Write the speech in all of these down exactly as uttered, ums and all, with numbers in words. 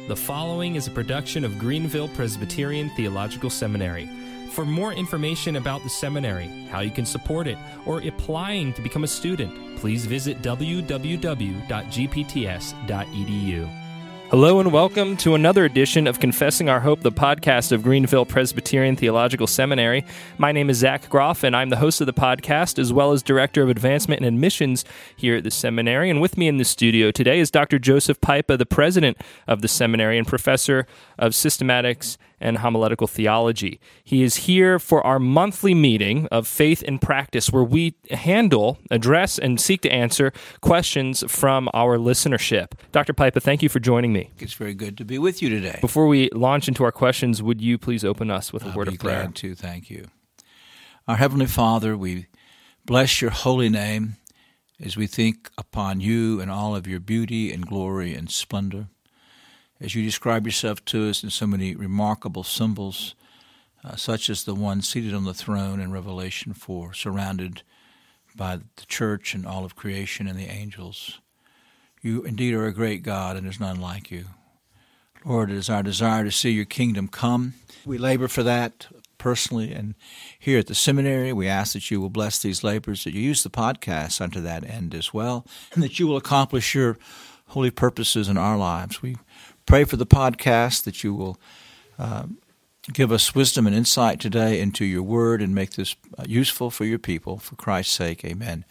The following is a production of Greenville Presbyterian Theological Seminary. For more information about the seminary, how you can support it, or applying to become a student, please visit w w w dot g p t s dot e d u. Hello and welcome to another edition of Confessing Our Hope, the podcast of Greenville Presbyterian Theological Seminary. My name is Zach Groff, and I'm the host of the podcast, as well as Director of Advancement and Admissions here at the seminary. And with me in the studio today is Doctor Joseph Pipa, the president of the seminary and professor of systematics and homiletical theology. He is here for our monthly meeting of Faith and Practice, where we handle, address, and seek to answer questions from our listenership. Doctor Pipa, thank you for joining me. It's very good to be with you today. Before we launch into our questions, would you please open us with a I'll word be of prayer? Glad to, thank you. Our Heavenly Father, we bless your holy name as we think upon you and all of your beauty and glory and splendor. As you describe yourself to us in so many remarkable symbols, uh, such as the one seated on the throne in Revelation four, surrounded by the church and all of creation and the angels. You indeed are a great God, and there's none like you. Lord, it is our desire to see your kingdom come. We labor for that personally, and here at the seminary, we ask that you will bless these labors, that you use the podcast unto that end as well, and that you will accomplish your holy purposes in our lives. We pray for the podcast, that you will uh, give us wisdom and insight today into your word and make this uh, useful for your people. For Christ's sake, amen.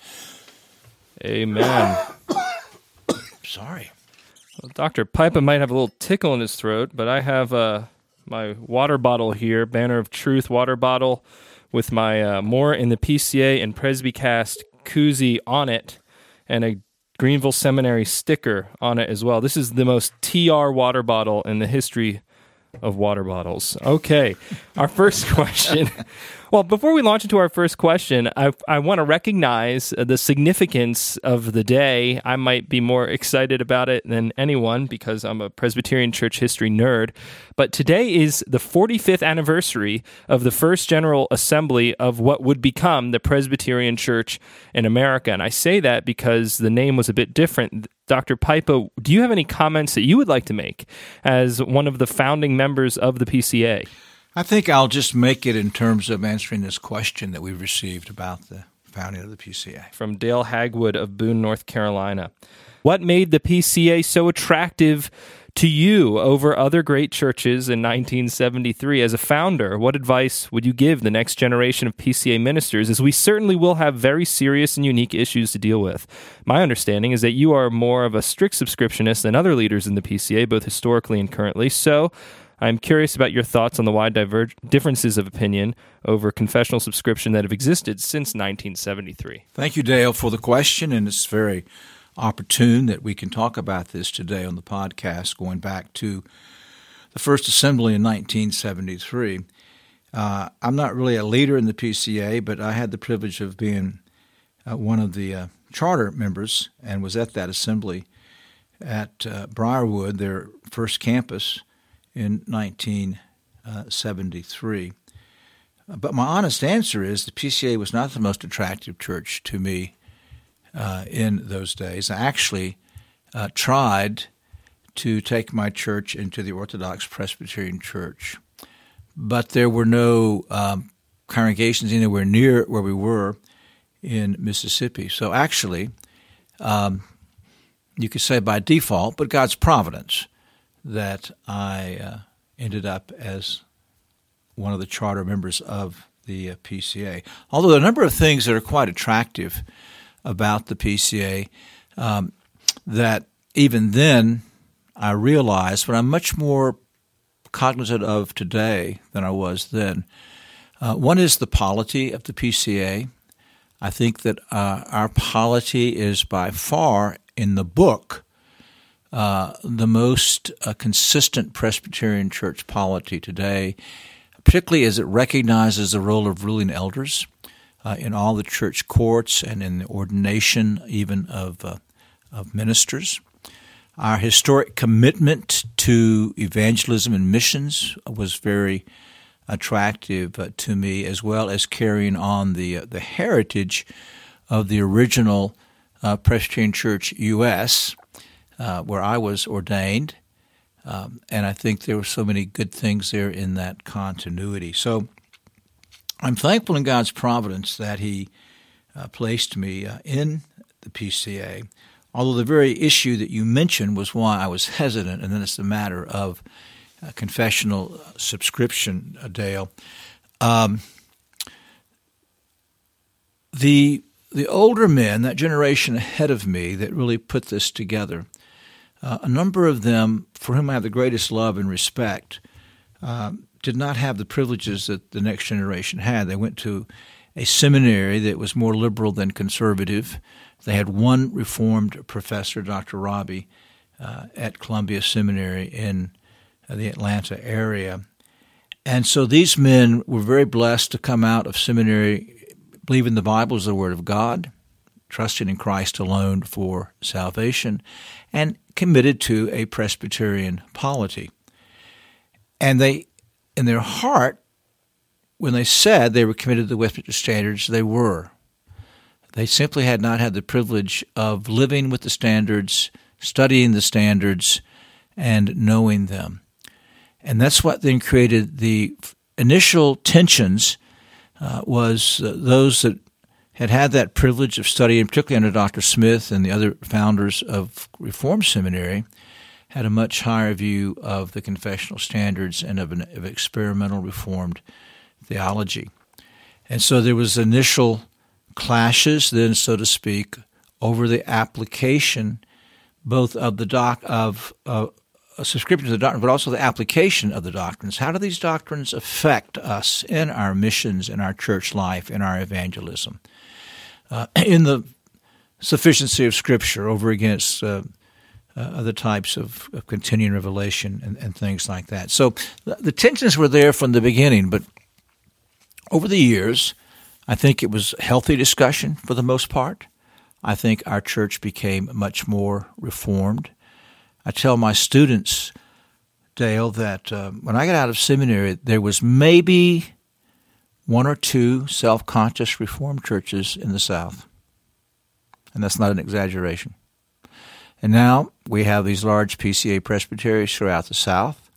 Amen. Sorry. Well, Doctor Pipa might have a little tickle in his throat, but I have uh, my water bottle here, Banner of Truth water bottle, with my uh, More in the P C A and Presbycast koozie on it, and a Greenville Seminary sticker on it as well. This is the most T R water bottle in the history of water bottles. Okay, our first question. Well, before we launch into our first question, I, I want to recognize the significance of the day. I might be more excited about it than anyone because I'm a Presbyterian church history nerd. But today is the forty-fifth anniversary of the first General Assembly of what would become the Presbyterian Church in America. And I say that because the name was a bit different. Doctor Pipa, do you have any comments that you would like to make as one of the founding members of the P C A? I think I'll just make it in terms of answering this question that we've received about the founding of the P C A. From Dale Hagwood of Boone, North Carolina. What made the P C A so attractive to you over other great churches in nineteen seventy-three? As a founder, what advice would you give the next generation of P C A ministers, as we certainly will have very serious and unique issues to deal with? My understanding is that you are more of a strict subscriptionist than other leaders in the P C A, both historically and currently. So I'm curious about your thoughts on the wide diverge- differences of opinion over confessional subscription that have existed since nineteen seventy-three. Thank you, Dale, for the question, and it's very opportune that we can talk about this today on the podcast, going back to the first assembly in nineteen seventy-three. Uh, I'm not really a leader in the P C A, but I had the privilege of being uh, one of the uh, charter members and was at that assembly at uh, Briarwood, their first campus, in nineteen seventy-three. But my honest answer is the P C A was not the most attractive church to me uh, in those days. I actually uh, tried to take my church into the Orthodox Presbyterian Church, but there were no um, congregations anywhere near where we were in Mississippi. So actually, um, you could say by default, but God's providence, that I uh, ended up as one of the charter members of the uh, P C A. Although there are a number of things that are quite attractive about the P C A um, that even then I realized, but I'm much more cognizant of today than I was then. Uh, one is the polity of the P C A. I think that uh, our polity is by far in the book Uh, the most uh, consistent Presbyterian church polity today, particularly as it recognizes the role of ruling elders uh, in all the church courts and in the ordination even of, uh, of ministers. Our historic commitment to evangelism and missions was very attractive uh, to me, as well as carrying on the uh, the heritage of the original uh, Presbyterian Church U S, uh, where I was ordained, Um, and I think there were so many good things there in that continuity. So I'm thankful in God's providence that he uh, placed me uh, in the P C A, although the very issue that you mentioned was why I was hesitant, and then it's the matter of uh, confessional subscription, uh, Dale. Um, the the older men, that generation ahead of me that really put this together, uh, a number of them, for whom I have the greatest love and respect, uh, did not have the privileges that the next generation had. They went to a seminary that was more liberal than conservative. They had one Reformed professor, Doctor Robbie, uh, at Columbia Seminary in uh, the Atlanta area. And so these men were very blessed to come out of seminary believing the Bible is the Word of God, trusting in Christ alone for salvation, and committed to a Presbyterian polity. And they, in their heart, when they said they were committed to the Westminster Standards, they were. They simply had not had the privilege of living with the standards, studying the standards, and knowing them. And that's what then created the initial tensions uh, was uh, those that had had that privilege of studying, particularly under Doctor Smith and the other founders of Reformed Seminary, had a much higher view of the confessional standards and of, an, of experimental Reformed theology. And so there was initial clashes then, so to speak, over the application both of the doc of uh, a subscription to the doctrine, but also the application of the doctrines. How do these doctrines affect us in our missions, in our church life, in our evangelism, uh, in the sufficiency of Scripture over against uh, uh, other types of, of continuing revelation and, and things like that? So the, the tensions were there from the beginning, but over the years, I think it was healthy discussion for the most part. I think our church became much more reformed. I tell my students, Dale, that uh, when I got out of seminary, there was maybe one or two self-conscious Reformed churches in the South. And that's not an exaggeration. And now we have these large P C A presbyteries throughout the South,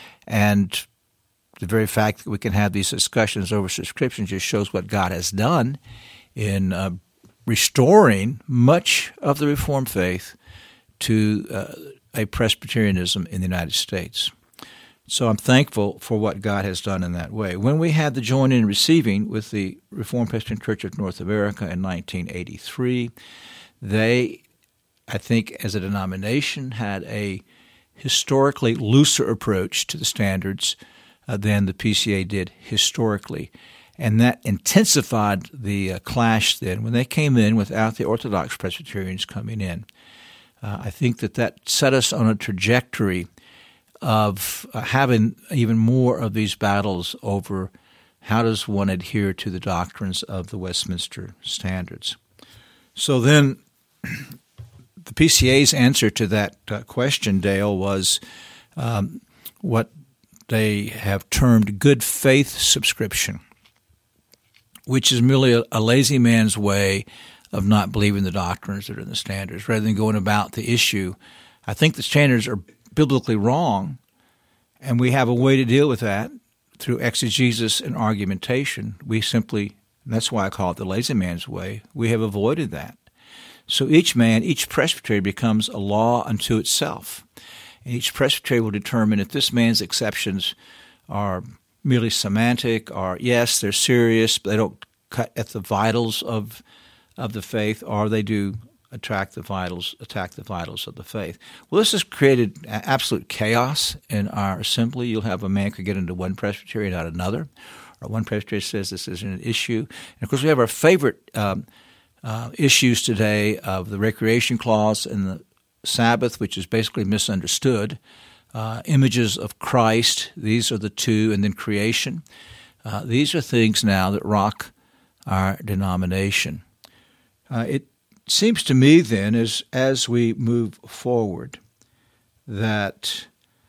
and the very fact that we can have these discussions over subscription just shows what God has done in uh, restoring much of the Reformed faith to uh, a Presbyterianism in the United States. So I'm thankful for what God has done in that way. When we had the joining and receiving with the Reformed Presbyterian Church of North America in nineteen eighty-three, they, I think, as a denomination, had a historically looser approach to the standards uh, than the P C A did historically. And that intensified the uh, clash then when they came in without the Orthodox Presbyterians coming in. Uh, I think that that set us on a trajectory of uh, having even more of these battles over how does one adhere to the doctrines of the Westminster Standards. So then the P C A's answer to that uh, question, Dale, was um, what they have termed good faith subscription, which is merely a, a lazy man's way of not believing the doctrines that are in the standards, rather than going about the issue. I think the standards are biblically wrong, and we have a way to deal with that through exegesis and argumentation. We simply, and that's why I call it the lazy man's way, we have avoided that. So each man, each presbytery becomes a law unto itself. And each presbytery will determine if this man's exceptions are merely semantic or, yes, they're serious, but they don't cut at the vitals of of the faith, or they do attack the vitals, attack the vitals of the faith. Well, this has created absolute chaos in our assembly. You'll have a man could get into one presbytery, not another, or one presbytery says this isn't an issue. And of course, we have our favorite um, uh, issues today of the recreation clause and the Sabbath, which is basically misunderstood. Uh, images of Christ, these are the two, and then creation. Uh, these are things now that rock our denomination. Uh, it seems to me then, as as we move forward, that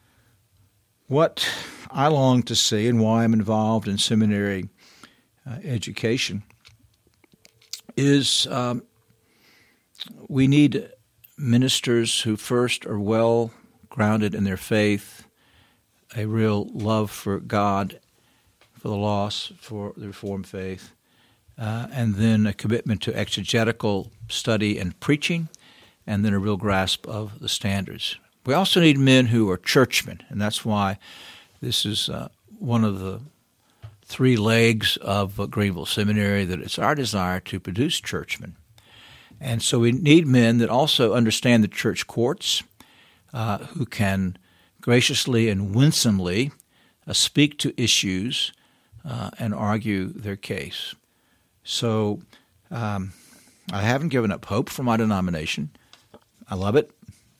what I long to see and why I'm involved in seminary uh, education is um, we need ministers who first are well grounded in their faith, a real love for God, for the lost, for the Reformed faith, uh, and then a commitment to exegetical study and preaching, and then a real grasp of the standards. We also need men who are churchmen, and that's why this is uh, one of the three legs of uh, Greenville Seminary, that it's our desire to produce churchmen. And so we need men that also understand the church courts, uh, who can graciously and winsomely uh, speak to issues uh, and argue their case. So um, I haven't given up hope for my denomination. I love it.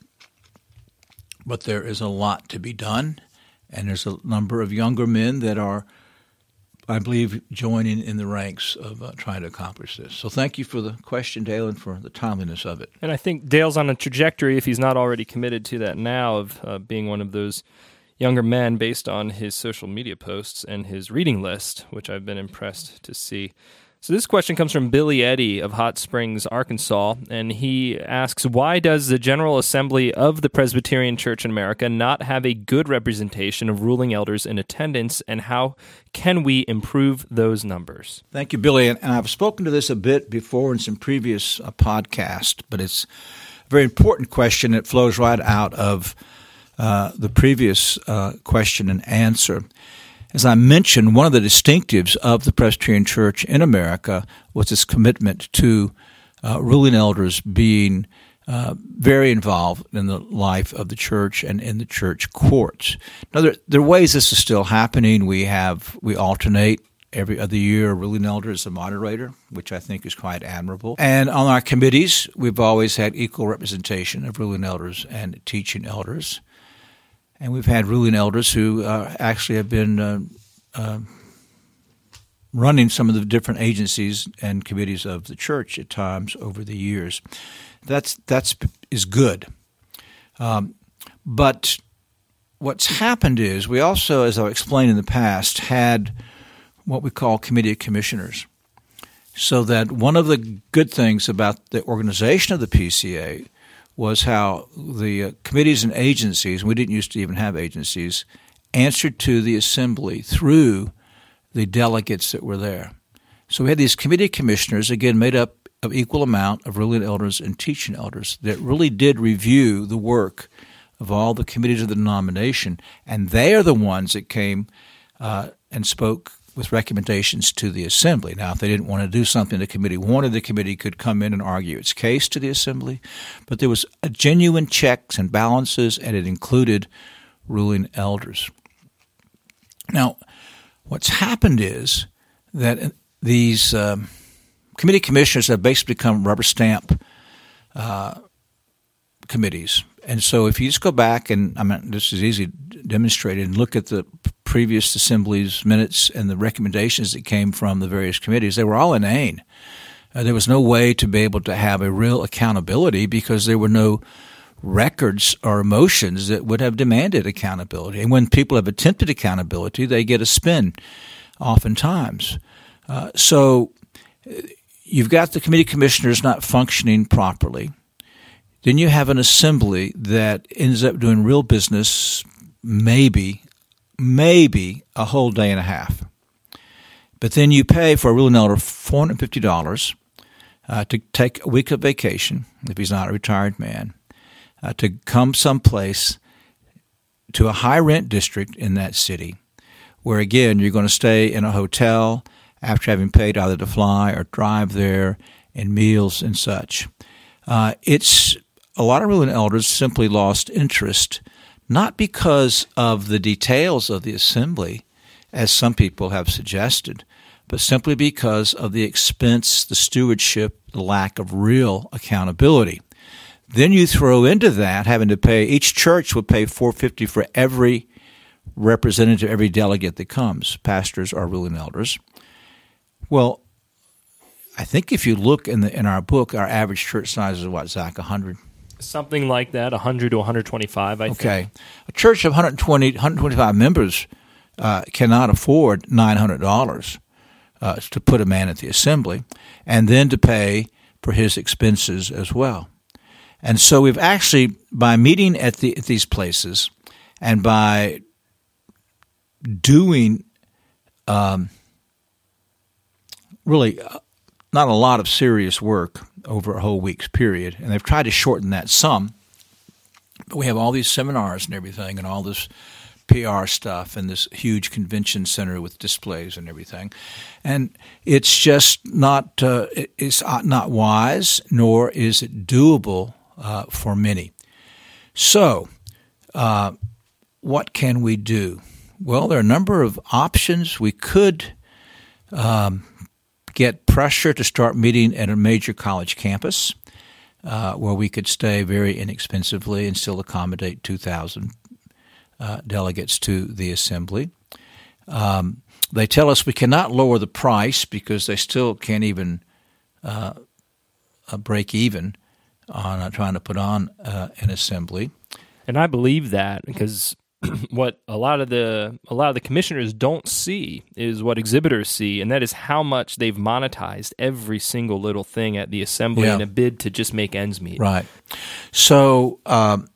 But there is a lot to be done, and there's a number of younger men that are, I believe, joining in the ranks of uh, trying to accomplish this. So thank you for the question, Dale, and for the timeliness of it. And I think Dale's on a trajectory, if he's not already committed to that now, of uh, being one of those younger men based on his social media posts and his reading list, which I've been impressed to see. So this question comes from Billy Eddy of Hot Springs, Arkansas, and he asks, why does the General Assembly of the Presbyterian Church in America not have a good representation of ruling elders in attendance, and how can we improve those numbers? Thank you, Billy, and I've spoken to this a bit before in some previous uh, podcasts, but it's a very important question that flows right out of uh, the previous uh, question and answer. As I mentioned, one of the distinctives of the Presbyterian Church in America was its commitment to uh, ruling elders being uh, very involved in the life of the church and in the church courts. Now, there, there are ways this is still happening. We have we alternate every other year a ruling elder as a moderator, which I think is quite admirable. And on our committees, we've always had equal representation of ruling elders and teaching elders. And we've had ruling elders who uh, actually have been uh, uh, running some of the different agencies and committees of the church at times over the years. That's that's is good. Um, but what's happened is we also, as I've explained in the past, had what we call committee of commissioners. So that one of the good things about the organization of the P C A was how the uh, committees and agencies, we didn't used to even have agencies, answered to the assembly through the delegates that were there. So we had these committee commissioners, again, made up of equal amount of ruling elders and teaching elders, that really did review the work of all the committees of the denomination, and they are the ones that came uh, and spoke with recommendations to the assembly. Now, if they didn't want to do something the committee wanted, the committee could come in and argue its case to the assembly. But there was a genuine checks and balances, and it included ruling elders. Now, what's happened is that these um, committee commissioners have basically become rubber stamp uh, committees. And so if you just go back, and I mean, this is easy demonstrated, and look at the previous assembly's minutes and the recommendations that came from the various committees, they were all inane. Uh, there was no way to be able to have a real accountability because there were no records or emotions that would have demanded accountability. And when people have attempted accountability, they get a spin oftentimes. Uh, so you've got the committee commissioners not functioning properly. Then you have an assembly that ends up doing real business maybe maybe a whole day and a half. But then you pay for a ruling elder four hundred fifty dollars uh, to take a week of vacation, if he's not a retired man, uh, to come someplace to a high-rent district in that city where, again, you're going to stay in a hotel after having paid either to fly or drive there and meals and such. Uh, it's a lot of ruling elders simply lost interest, not because of the details of the assembly, as some people have suggested, but simply because of the expense, the stewardship, the lack of real accountability. Then you throw into that having to pay, each church would pay four hundred fifty dollars for every representative, every delegate that comes, pastors or ruling elders. Well, I think if you look in the in our book, our average church size is what, Zach, one hundred? Something like that, one hundred to one hundred twenty-five, I think. Okay. A church of one hundred twenty, one hundred twenty-five members uh, cannot afford nine hundred dollars uh, to put a man at the assembly and then to pay for his expenses as well. And so we've actually, by meeting at, the, at these places and by doing um, really not a lot of serious work over a whole week's period, and they've tried to shorten that some, but we have all these seminars and everything and all this P R stuff and this huge convention center with displays and everything. And it's just not uh, it's not wise, nor is it doable uh, for many. So uh, what can we do? Well, there are a number of options. We could um, get pressure to start meeting at a major college campus uh, where we could stay very inexpensively and still accommodate two thousand Uh, delegates to the assembly. Um, they tell us we cannot lower the price because they still can't even uh, uh, break even on uh, trying to put on uh, an assembly. And I believe that because what a lot of the a lot of the commissioners don't see is what exhibitors see, and that is how much they've monetized every single little thing at the assembly yeah. in a bid to just make ends meet. Right. So. Um,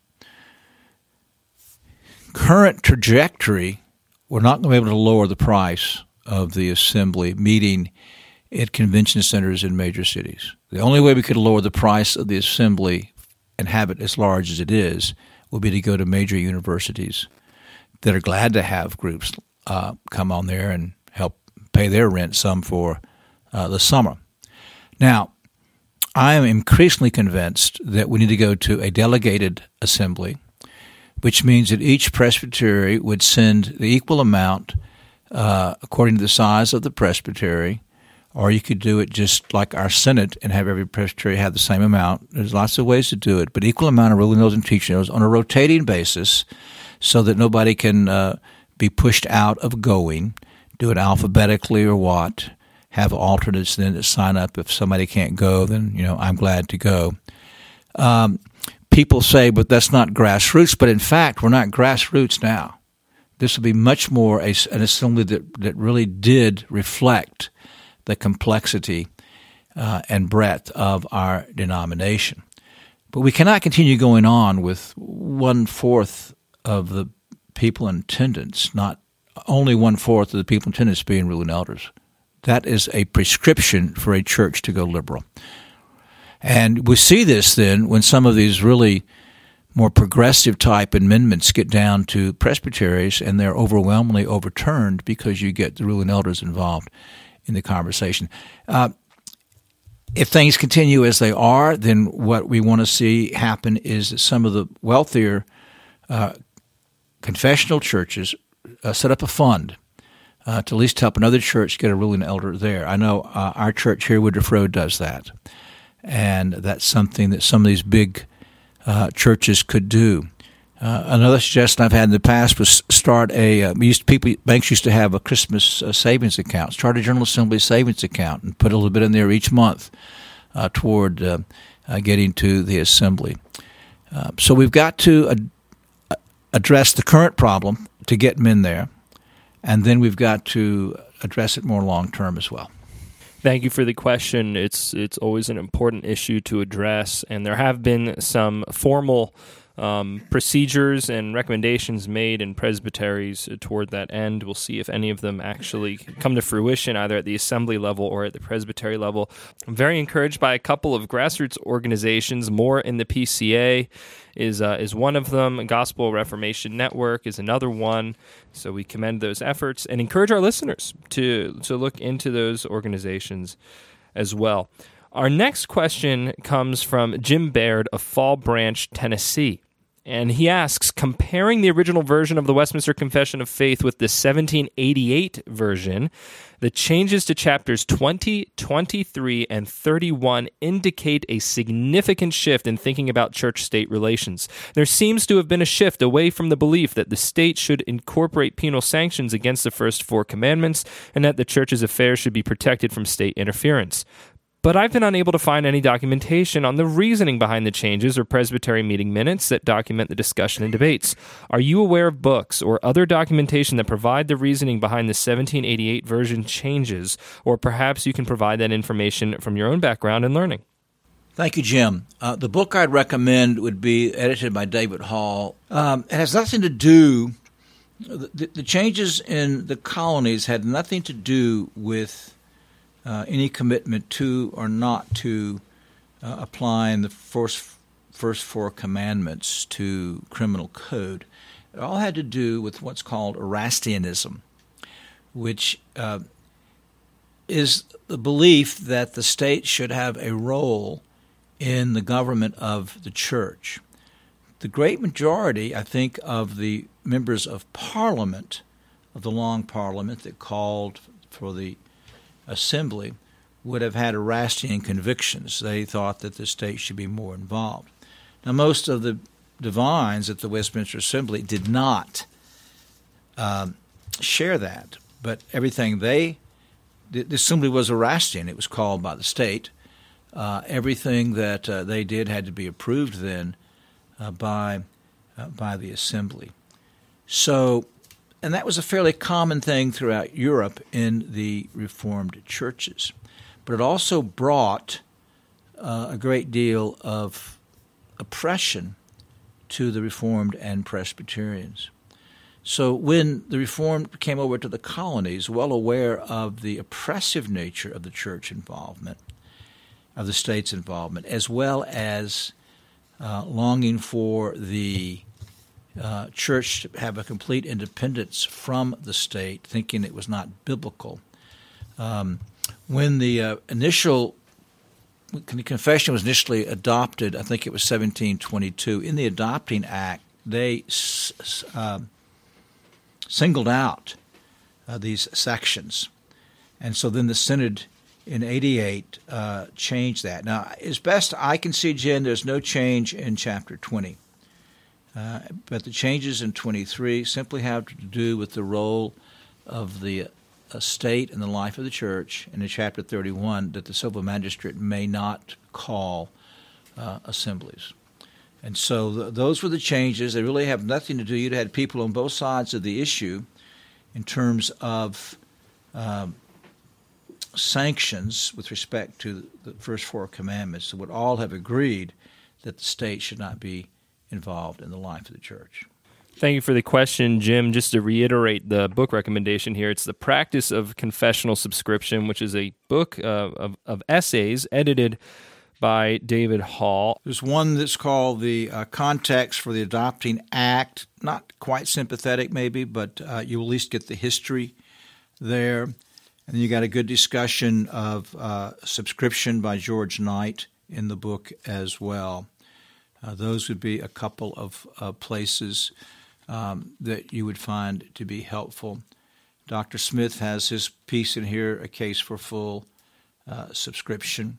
Current trajectory, we're not going to be able to lower the price of the assembly meeting at convention centers in major cities. The only way we could lower the price of the assembly and have it as large as it is will be to go to major universities that are glad to have groups uh, come on there and help pay their rent some for uh, the summer. Now, I am increasingly convinced that we need to go to a delegated assembly, which means that each presbytery would send the equal amount uh, according to the size of the presbytery, or you could do it just like our Senate and have every presbytery have the same amount. There's lots of ways to do it, but equal amount of ruling notes and teaching notes on a rotating basis so that nobody can uh, be pushed out of going, do it alphabetically or what, have alternates then to sign up. If somebody can't go, then, you know, I'm glad to go. Um, People say, but that's not grassroots. But in fact, we're not grassroots now. This would be much more a, an assembly that, that really did reflect the complexity uh, and breadth of our denomination. But we cannot continue going on with one-fourth of the people in attendance, not only one-fourth of the people in attendance being ruling elders. That is a prescription for a church to go liberal. And we see this then when some of these really more progressive type amendments get down to presbyteries and they're overwhelmingly overturned because you get the ruling elders involved in the conversation. Uh, if things continue as they are, then what we want to see happen is that some of the wealthier uh, confessional churches uh, set up a fund uh, to at least help another church get a ruling elder there. I know uh, our church here, Woodruff Road, does that. And that's something that some of these big uh, churches could do. Uh, another suggestion I've had in the past was start a uh, used people banks used to have a Christmas uh, savings account. Start a General Assembly savings account and put a little bit in there each month uh, toward uh, uh, getting to the assembly. Uh, so we've got to uh, address the current problem to get men there, and then we've got to address it more long term as well. Thank you for the question. It's it's always an important issue to address, and there have been some formal um, procedures and recommendations made in presbyteries toward that end. We'll see if any of them actually come to fruition, either at the assembly level or at the presbytery level. I'm very encouraged by a couple of grassroots organizations. More in the P C A is uh, is one of them. Gospel Reformation Network is another one. So we commend those efforts and encourage our listeners to to look into those organizations as well. Our next question comes from Jim Baird of Fall Branch, Tennessee. And he asks, comparing the original version of the Westminster Confession of Faith with the seventeen eighty-eight version, the changes to chapters twenty, twenty-three, and thirty-one indicate a significant shift in thinking about church-state relations. There seems to have been a shift away from the belief that the state should incorporate penal sanctions against the first four commandments and that the church's affairs should be protected from state interference. But I've been unable to find any documentation on the reasoning behind the changes or presbytery meeting minutes that document the discussion and debates. Are you aware of books or other documentation that provide the reasoning behind the seventeen eighty-eight version changes, or perhaps you can provide that information from your own background and learning? Thank you, Jim. Uh, the book I'd recommend would be edited by David Hall. Um, it has nothing to do, the, the changes in the colonies had nothing to do with uh, any commitment to or not to uh, applying the first, first four commandments to criminal code. It all had to do with what's called Erastianism, which uh, is the belief that the state should have a role in the government of the church. The great majority, I think, of the members of Parliament, of the Long Parliament that called for the assembly, would have had Erastian convictions. They thought that the state should be more involved. Now, most of the divines at the Westminster Assembly did not um, share that, but everything they, the assembly was Erastian. It was called by the state. Uh, everything that uh, they did had to be approved then uh, by uh, by the assembly. So, and that was a fairly common thing throughout Europe in the Reformed churches. But it also brought uh, a great deal of oppression to the Reformed and Presbyterians. So when the Reformed came over to the colonies, well aware of the oppressive nature of the church involvement, of the state's involvement, as well as uh, longing for the uh, church to have a complete independence from the state, thinking it was not biblical. Um, when the uh, initial when the confession was initially adopted, I think it was seventeen twenty-two, in the Adopting Act, they s- uh, singled out uh, these sections. And so then the Synod in eighty-eight uh, changed that. Now, as best I can see, Jen, there's no change in Chapter twenty. Uh, but the changes in twenty-three simply have to do with the role of the uh, state in the life of the church, and in Chapter thirty-one, that the civil magistrate may not call uh, assemblies. And so th- those were the changes. They really have nothing to do. You'd had people on both sides of the issue in terms of um, sanctions with respect to the first four commandments that would all have agreed that the state should not be involved in the life of the church. Thank you for the question, Jim. Just to reiterate the book recommendation here, it's The Practice of Confessional Subscription, which is a book uh, of, of essays edited by David Hall. There's one that's called The uh, Context for the Adopting Act. Not quite sympathetic, maybe, but uh, you'll at least get the history there. And then you got a good discussion of uh, subscription by George Knight in the book as well. Uh, those would be a couple of uh, places um, that you would find to be helpful. Doctor Smith has his piece in here, A Case for Full uh, Subscription.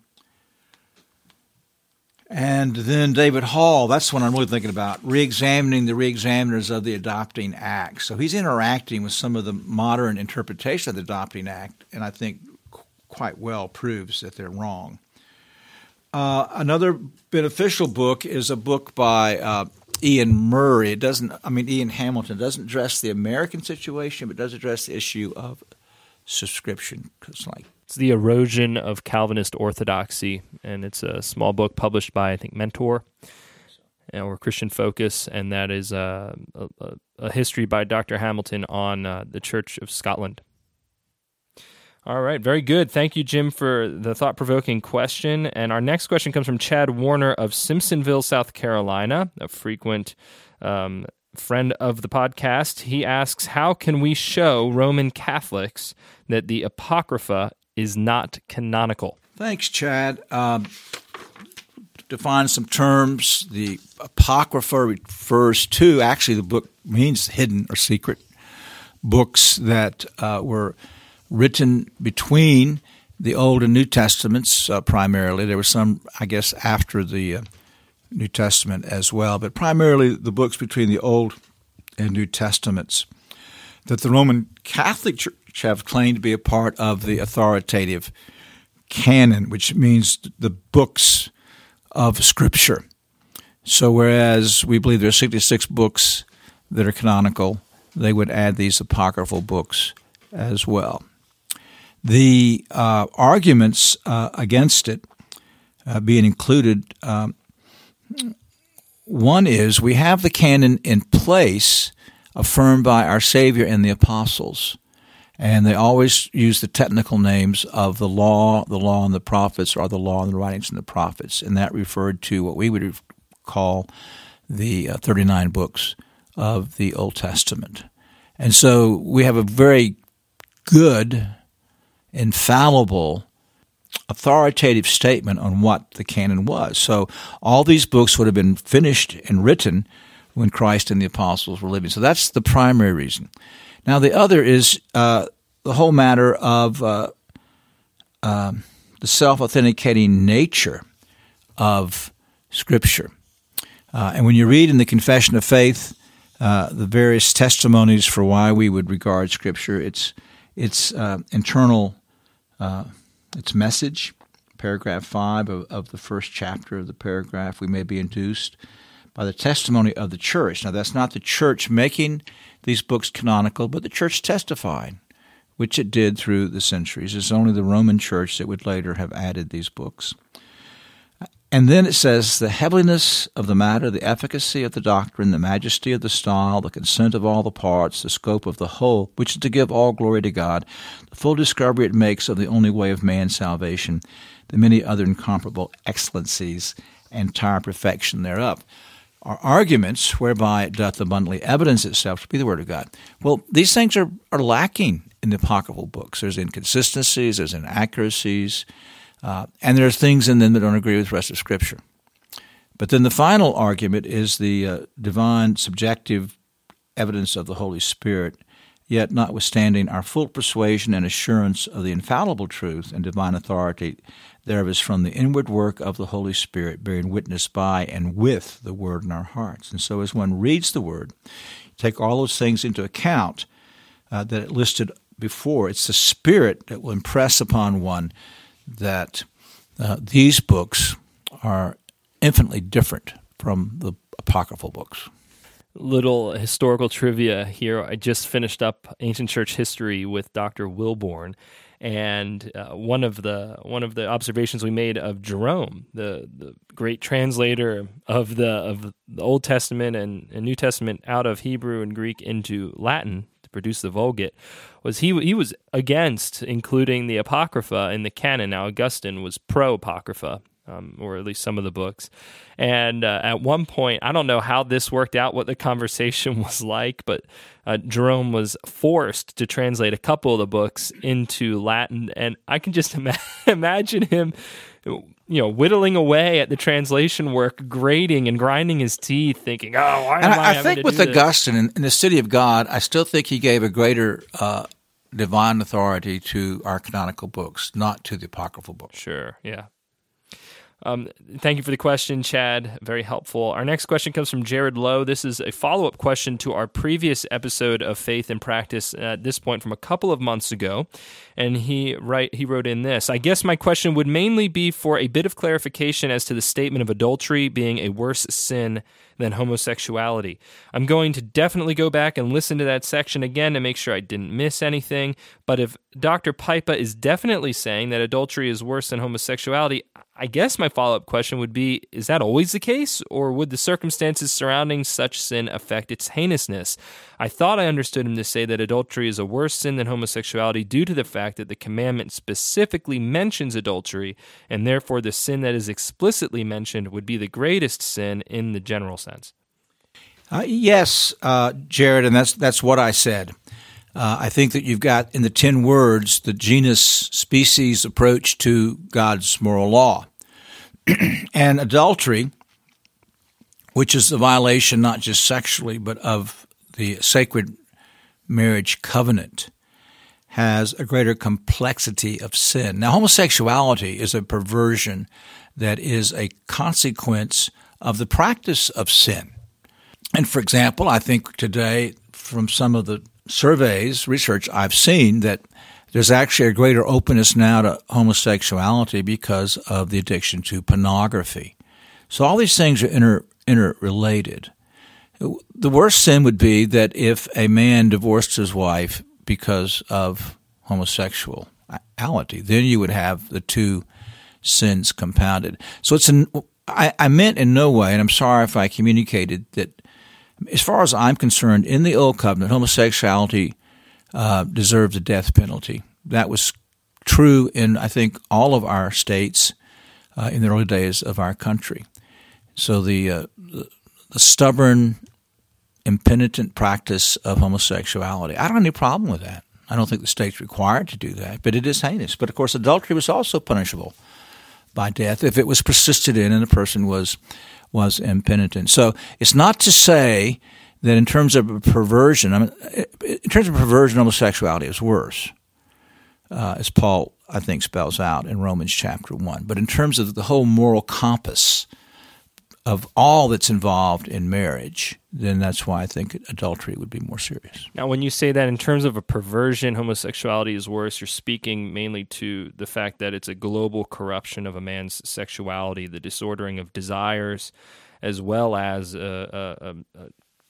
And then David Hall, that's what I'm really thinking about, Reexamining the Reexaminers of the Adopting Act. So he's interacting with some of the modern interpretation of the Adopting Act, and I think qu- quite well proves that they're wrong. Uh, another beneficial book is a book by uh, Ian Murray. It doesn't, I mean, Ian Hamilton doesn't address the American situation, but does address the issue of subscription. It's like It's The Erosion of Calvinist Orthodoxy, and it's a small book published by, I think, Mentor or Christian Focus, and that is uh, a, a history by Doctor Hamilton on uh, the Church of Scotland. All right, very good. Thank you, Jim, for the thought-provoking question. And our next question comes from Chad Warner of Simpsonville, South Carolina, a frequent um, friend of the podcast. He asks, how can we show Roman Catholics that the Apocrypha is not canonical? Thanks, Chad. Um, define some terms. The Apocrypha refers to, actually the book means hidden or secret, books that uh, were written between the Old and New Testaments uh, primarily. There were some, I guess, after the uh, New Testament as well, but primarily the books between the Old and New Testaments that the Roman Catholic Church have claimed to be a part of the authoritative canon, which means the books of Scripture. So whereas we believe there are sixty-six books that are canonical, they would add these apocryphal books as well. The uh, arguments uh, against it uh, being included. Um, one is we have the canon in place affirmed by our Savior and the apostles. And they always use the technical names of the law, the law and the prophets, or the law and the writings and the prophets. And that referred to what we would call the uh, thirty-nine books of the Old Testament. And so we have a very good, infallible, authoritative statement on what the canon was. So all these books would have been finished and written when Christ and the apostles were living. So that's the primary reason. Now, the other is uh, the whole matter of uh, uh, the self-authenticating nature of Scripture. Uh, and when you read in the Confession of Faith uh, the various testimonies for why we would regard Scripture, its its uh, internal, uh, its message, paragraph five of, of the first chapter of the paragraph, we may be induced by the testimony of the church. Now, that's not the church making these books canonical, but the church testifying, which it did through the centuries. It's only the Roman church that would later have added these books. And then it says, the heaviness of the matter, the efficacy of the doctrine, the majesty of the style, the consent of all the parts, the scope of the whole, which is to give all glory to God, the full discovery it makes of the only way of man's salvation, the many other incomparable excellencies, and entire perfection thereof, are arguments whereby it doth abundantly evidence itself to be the Word of God. Well, these things are, are lacking in the apocryphal books. There's inconsistencies, there's inaccuracies, uh, and there's things in them that don't agree with the rest of Scripture. But then the final argument is the uh, divine subjective evidence of the Holy Spirit, yet notwithstanding our full persuasion and assurance of the infallible truth and divine authority thereof is from the inward work of the Holy Spirit, bearing witness by and with the Word in our hearts. And so as one reads the Word, take all those things into account uh, that it listed before. It's the Spirit that will impress upon one that uh, these books are infinitely different from the apocryphal books. Little historical trivia here. I just finished up Ancient Church History with Doctor Wilborn, and uh, one of the one of the observations we made of Jerome, the, the great translator of the of the Old Testament and, and New Testament out of Hebrew and Greek into Latin to produce the Vulgate, was he he was against including the Apocrypha in the canon. Now Augustine was pro Apocrypha. Um, or at least some of the books. And uh, at one point, I don't know how this worked out, what the conversation was like, but uh, Jerome was forced to translate a couple of the books into Latin, and I can just ima- imagine him, you know, whittling away at the translation work, grating and grinding his teeth, thinking, "Oh, why am and I?" I, I having think to with do Augustine in, in the City of God, I still think he gave a greater uh, divine authority to our canonical books, not to the apocryphal books. Sure, yeah. Um, thank you for the question, Chad. Very helpful. Our next question comes from Jared Lowe. This is a follow-up question to our previous episode of Faith and Practice, at this point from a couple of months ago. And he write, he wrote in this, I guess my question would mainly be for a bit of clarification as to the statement of adultery being a worse sin than homosexuality. I'm going to definitely go back and listen to that section again to make sure I didn't miss anything. But if Doctor Pipa is definitely saying that adultery is worse than homosexuality, I guess my follow-up question would be, is that always the case, or would the circumstances surrounding such sin affect its heinousness? I thought I understood him to say that adultery is a worse sin than homosexuality due to the fact that the commandment specifically mentions adultery, and therefore the sin that is explicitly mentioned would be the greatest sin in the general sense. Uh, yes, uh, Jared, and that's that's what I said. Uh, I think that you've got in the ten words the genus-species approach to God's moral law. And adultery, which is a violation not just sexually but of the sacred marriage covenant, has a greater complexity of sin. Now, homosexuality is a perversion that is a consequence of the practice of sin. And for example, I think today from some of the surveys, research I've seen, that there's actually a greater openness now to homosexuality because of the addiction to pornography. So all these things are inter, interrelated. The worst sin would be that if a man divorced his wife because of homosexuality, then you would have the two sins compounded. So it's an, I, I meant in no way, and I'm sorry if I communicated that, as far as I'm concerned, in the Old Covenant, homosexuality uh, deserved the death penalty. That was true in, I think, all of our states uh, in the early days of our country. So the, uh, the, the stubborn, impenitent practice of homosexuality, I don't have any problem with that. I don't think the state's required to do that, but it is heinous. But, of course, adultery was also punishable by death if it was persisted in and the person was was impenitent. So it's not to say that in terms of perversion, I mean, in terms of perversion, homosexuality is worse, uh, as Paul, I think, spells out in Romans chapter one. But in terms of the whole moral compass of all that's involved in marriage, then that's why I think adultery would be more serious. Now, when you say that in terms of a perversion, homosexuality is worse, you're speaking mainly to the fact that it's a global corruption of a man's sexuality, the disordering of desires, as well as a, a, a,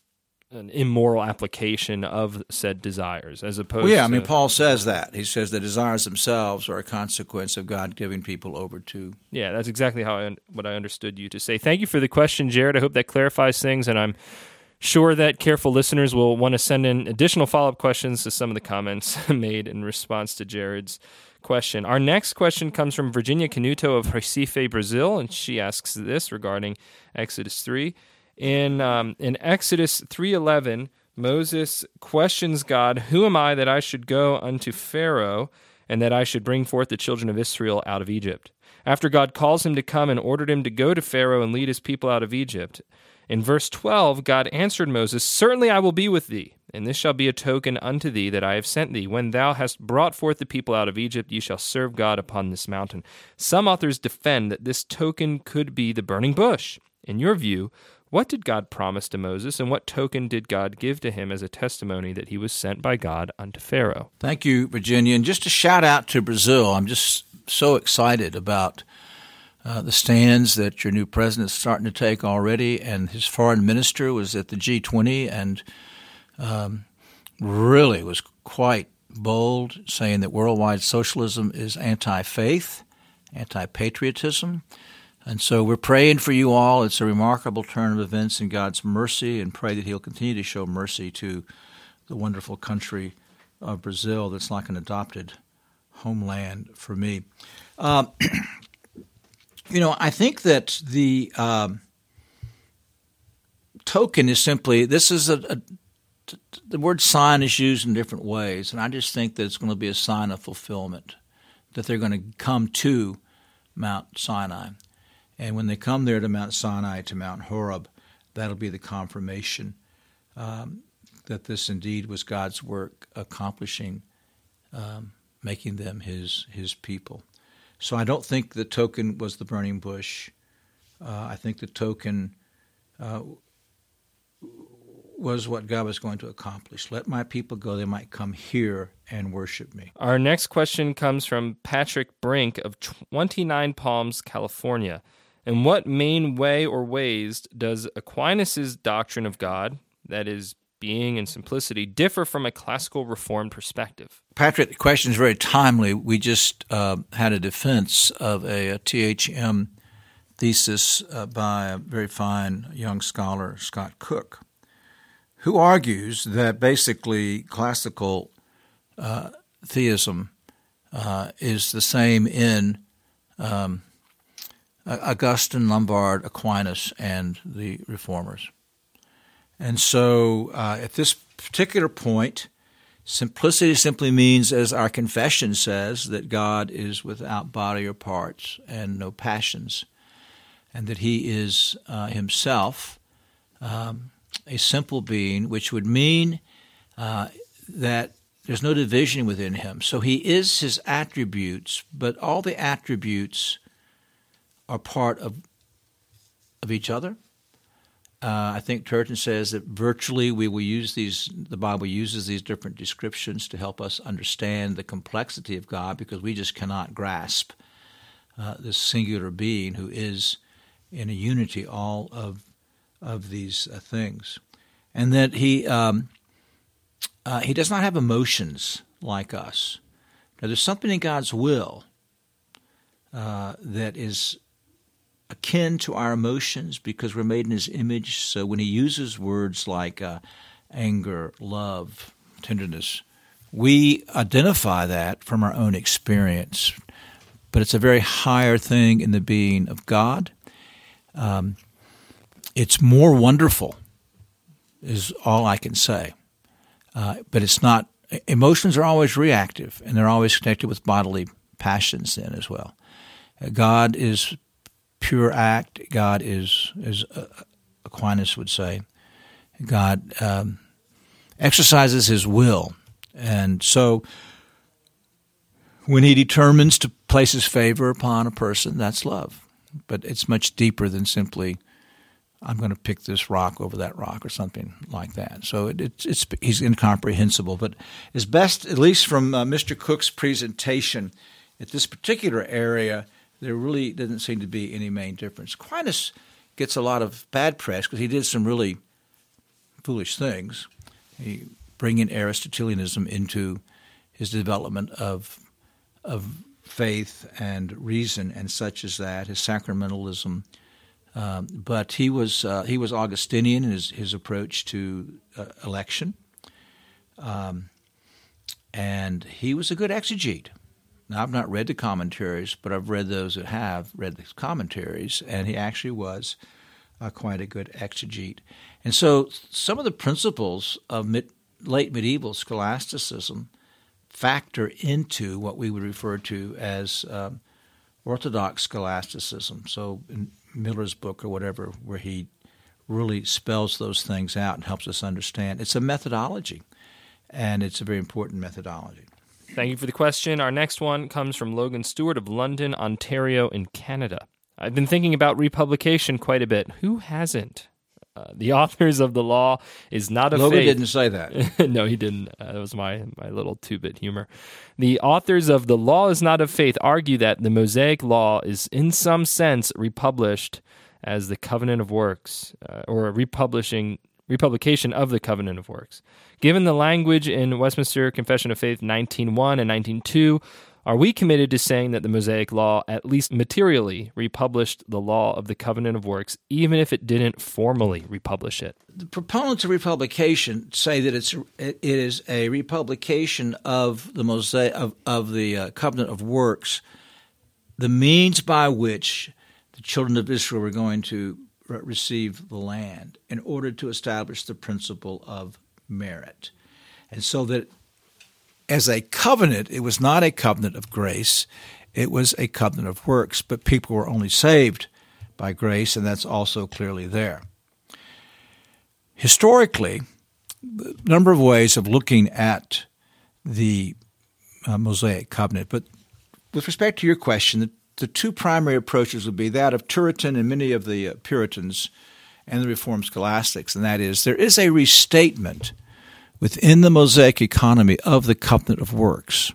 an immoral application of said desires, as opposed well, yeah, to... I mean, Paul says that. He says the desires themselves are a consequence of God giving people over to... Yeah, that's exactly how I, what I understood you to say. Thank you for the question, Jared. I hope that clarifies things, and I'm sure that careful listeners will want to send in additional follow-up questions to some of the comments made in response to Jared's question. Our next question comes from Virginia Canuto of Recife, Brazil, and she asks this regarding Exodus three. In um, in Exodus three eleven, Moses questions God, "Who am I that I should go unto Pharaoh, and that I should bring forth the children of Israel out of Egypt?" After God calls him to come and ordered him to go to Pharaoh and lead his people out of Egypt. In verse twelve, God answered Moses, "Certainly I will be with thee, and this shall be a token unto thee that I have sent thee. When thou hast brought forth the people out of Egypt, ye shall serve God upon this mountain." Some authors defend that this token could be the burning bush. In your view, what did God promise to Moses, and what token did God give to him as a testimony that he was sent by God unto Pharaoh? Thank you, Virginia. And just a shout out to Brazil. I'm just so excited about uh, the stands that your new president is starting to take already, and his foreign minister was at the G twenty and um, really was quite bold, saying that worldwide socialism is anti-faith, anti-patriotism. And so we're praying for you all. It's a remarkable turn of events in God's mercy, and pray that he'll continue to show mercy to the wonderful country of Brazil that's like an adopted homeland for me. Uh, you know, I think that the um, token is simply, this is a, a, the word sign is used in different ways, and I just think that it's going to be a sign of fulfillment, that they're going to come to Mount Sinai. And when they come there to Mount Sinai, to Mount Horeb, that'll be the confirmation um, that this indeed was God's work accomplishing, um, making them his his people. So I don't think the token was the burning bush. Uh, I think the token uh, was what God was going to accomplish. Let my people go, they might come here and worship me. Our next question comes from Patrick Brink of twenty-nine Palms, California. In what main way or ways does Aquinas' doctrine of God, that is, being and simplicity, differ from a classical Reformed perspective? Patrick, the question is very timely. We just uh, had a defense of a, a T H M thesis uh, by a very fine young scholar, Scott Cook, who argues that basically classical uh, theism uh, is the same in um, Augustine, Lombard, Aquinas, and the Reformers. And so uh, at this particular point, simplicity simply means, as our confession says, that God is without body or parts and no passions, and that he is uh, himself um, a simple being, which would mean uh, that there's no division within him. So he is his attributes, but all the attributes are part of of each other. Uh, I think Turton says that virtually we will use these, the Bible uses these different descriptions to help us understand the complexity of God, because we just cannot grasp uh, this singular being who is in a unity all of of these uh, things. And that he um, uh, he does not have emotions like us. Now, there's something in God's will uh, that is akin to our emotions because we're made in His image. So when He uses words like uh, anger, love, tenderness, we identify that from our own experience. But it's a very higher thing in the being of God. Um, it's more wonderful, is all I can say. Uh, but it's not. Emotions are always reactive, and they're always connected with bodily passions then as well. Uh, God is pure act. God is, as uh, Aquinas would say, God um, exercises His will. And so when He determines to place His favor upon a person, that's love. But it's much deeper than simply, I'm going to pick this rock over that rock or something like that. So it, it's, it's He's incomprehensible. But it's best, at least from uh, Mister Cook's presentation, at this particular area, there really doesn't seem to be any main difference. Aquinas gets a lot of bad press because he did some really foolish things. He bringing Aristotelianism into his development of of faith and reason and such as that, his sacramentalism. Um, but he was uh, he was Augustinian in his, his approach to uh, election, um, and he was a good exegete. Now, I've not read the commentaries, but I've read those that have read the commentaries, and he actually was uh, quite a good exegete. And so some of the principles of mid, late medieval scholasticism factor into what we would refer to as um, Orthodox scholasticism. So in Miller's book or whatever, where he really spells those things out and helps us understand. It's a methodology, and it's a very important methodology. Thank you for the question. Our next one comes from Logan Stewart of London, Ontario in Canada. I've been thinking about republication quite a bit. Who hasn't? Uh, the authors of the law is not of Logan faith. didn't say that. No, he didn't. Uh, that was my, my little two-bit humor. The authors of the law is not of faith argue that the Mosaic law is in some sense republished as the covenant of works, uh, or a republishing republication of the covenant of works. Given the language in Westminster Confession of Faith nineteen one and nineteen two, are we committed to saying that the Mosaic Law at least materially republished the law of the covenant of works, even if it didn't formally republish it? The proponents of republication say that it's it is a republication of the Mosaic of, of the uh, covenant of works, the means by which the children of Israel were going to re- receive the land in order to establish the principle of merit. And so that as a covenant, it was not a covenant of grace, it was a covenant of works, but people were only saved by grace, and that's also clearly there. Historically, a number of ways of looking at the uh, Mosaic covenant, but with respect to your question, the, the two primary approaches would be that of Turretin and many of the uh, Puritans and the Reformed scholastics, and that is there is a restatement within the Mosaic economy of the covenant of works.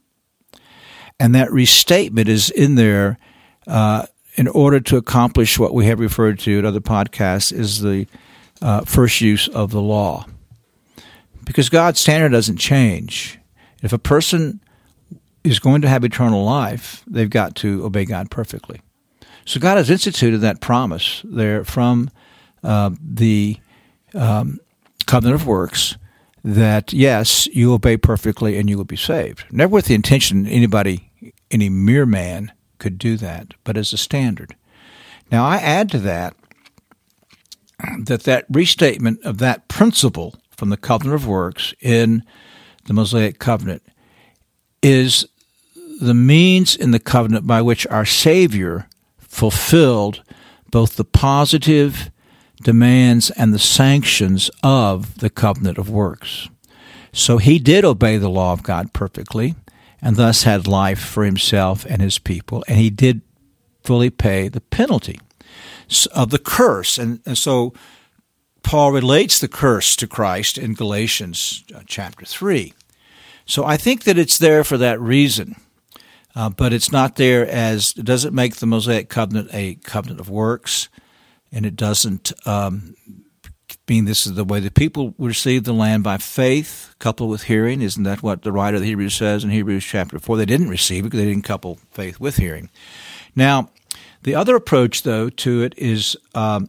And that restatement is in there uh, in order to accomplish what we have referred to in other podcasts is the uh, first use of the law. Because God's standard doesn't change. If a person is going to have eternal life, they've got to obey God perfectly. So God has instituted that promise there from uh, the um, covenant of works, that, yes, you obey perfectly and you will be saved. Never with the intention anybody, any mere man, could do that, but as a standard. Now, I add to that that that restatement of that principle from the covenant of works in the Mosaic covenant is the means in the covenant by which our Savior fulfilled both the positive demands and the sanctions of the covenant of works. So he did obey the law of God perfectly and thus had life for himself and his people, and he did fully pay the penalty of the curse. And, and so Paul relates the curse to Christ in Galatians chapter three. So I think that it's there for that reason, uh, but it's not there as, it doesn't make the Mosaic covenant a covenant of works, and it doesn't um, being this is the way the people received the land by faith, coupled with hearing. Isn't that what the writer of the Hebrews says in Hebrews chapter four? They didn't receive it because they didn't couple faith with hearing. Now, the other approach, though, to it is, um,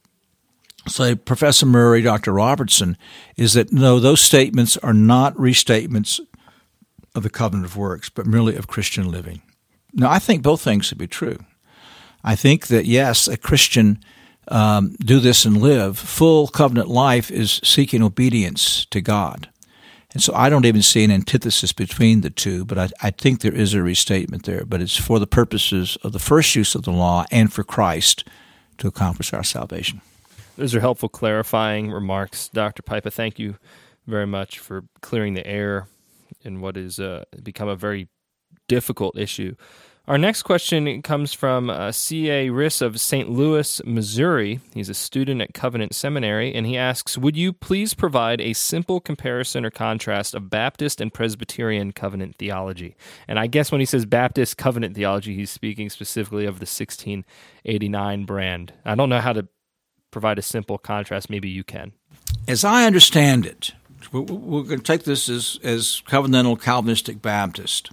say, Professor Murray, Doctor Robertson, is that, no, those statements are not restatements of the covenant of works, but merely of Christian living. Now, I think both things should be true. I think that, yes, a Christian um, do this and live. Full covenant life is seeking obedience to God. And so I don't even see an antithesis between the two, but I, I think there is a restatement there. But it's for the purposes of the first use of the law and for Christ to accomplish our salvation. Those are helpful clarifying remarks, Doctor Pipa. Thank you very much for clearing the air in what has uh, become a very difficult issue. Our next question comes from uh, C A Riss of Saint Louis, Missouri. He's a student at Covenant Seminary, and he asks, would you please provide a simple comparison or contrast of Baptist and Presbyterian covenant theology? And I guess when he says Baptist covenant theology, he's speaking specifically of the sixteen eighty-nine brand. I don't know how to provide a simple contrast. Maybe you can. As I understand it, we're going to take this as, as covenantal Calvinistic Baptist.